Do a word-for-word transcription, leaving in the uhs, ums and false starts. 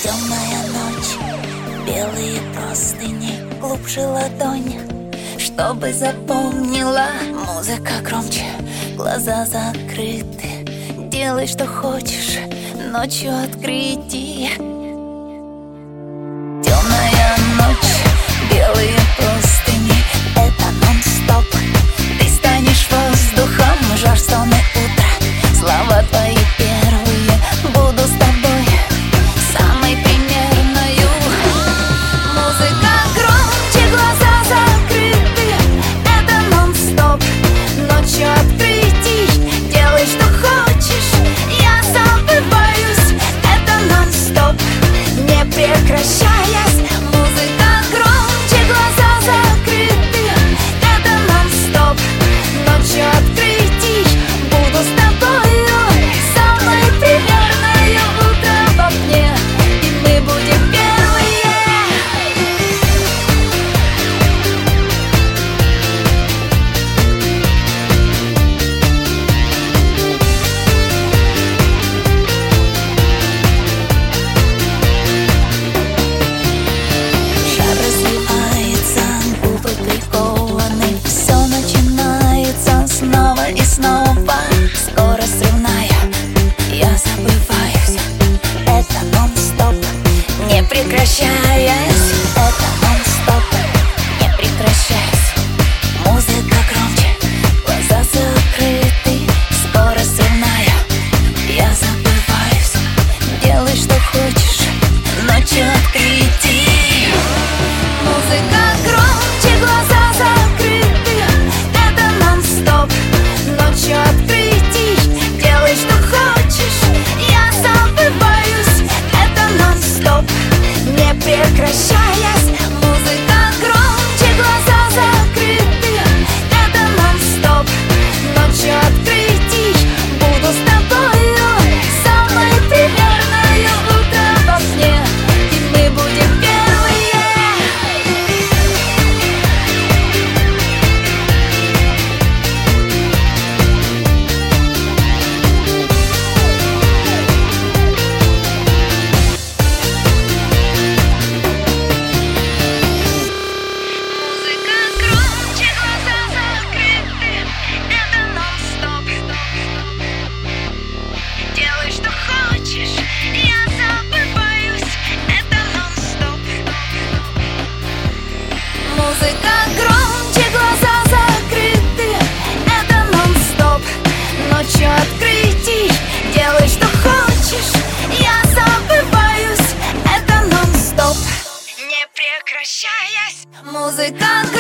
Темная ночь, белые простыни, глубже ладонь, чтобы запомнила. Музыка громче, глаза закрыты. Делай, что хочешь, ночью открытие. Темная ночь, белые простыни, это нон-стоп. Ты станешь воздухом, жар, сон и утро. Слова твои первые, буду с тобой самой примерною. Музыка громче, глаза закрыты, это нон-стоп. Ночью открытий, делай, что хочешь, я забываюсь. Это нон-стоп, не прекращаясь. Музыка громче, глаза закрыты, это нон-стоп. Ночью открытий, буду с тобою самой примерною. Утро в окне, и мы будем первые. Шар развивается, губы прикованы. Все начинается снова и снова. Скорость взрывная, я забываюсь. Это нон-стоп, не прекращаясь. Это нон-стоп, не прекращаясь. Музыка громче, глаза закрыты. Скорость взрывная, я забываюсь. Делай, что хочешь, ночью открытий. Музыка громче, глаза закрыты, это нон-стоп. Ночью открытий, делай, что хочешь, я забываюсь. Это нон-стоп, не прекращаясь. Музыка громче, глаза закрыты, это нон-стоп. Ночью открытий, буду с тобою самой примерною. Утро в окне, и мы будем первые. Музыка громче, глаза закрыты, это нон-стоп. Делай, что хочешь, я забываюсь. Это нон-стоп. Музыка громче, глаза закрыты, это нон-стоп. Ночью открытий, делай, что хочешь, я забываюсь. Это нон-стоп, не прекращаясь. Музыка